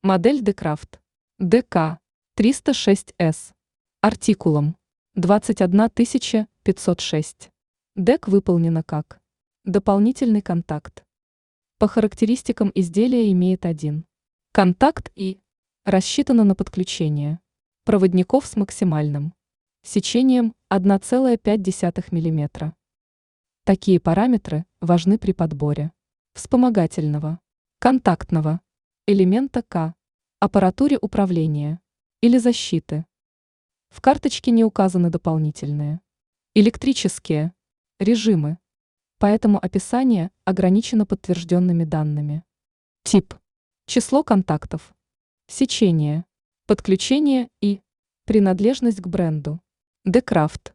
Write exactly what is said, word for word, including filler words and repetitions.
Модель Декрафт. дэ ка триста шесть эс. Артикулом двадцать одна тысяча пятьсот шесть. ДЭК выполнена как дополнительный контакт. По характеристикам изделия имеет один контакт и рассчитано на подключение проводников с максимальным сечением одна целая пять десятых миллиметра. Такие параметры важны при подборе вспомогательного контактного элемента К, аппаратуре управления или защиты. В карточке не указаны дополнительные электрические режимы, поэтому описание ограничено подтвержденными данными. Тип, число контактов, сечение, подключение и принадлежность к бренду. Декрафт.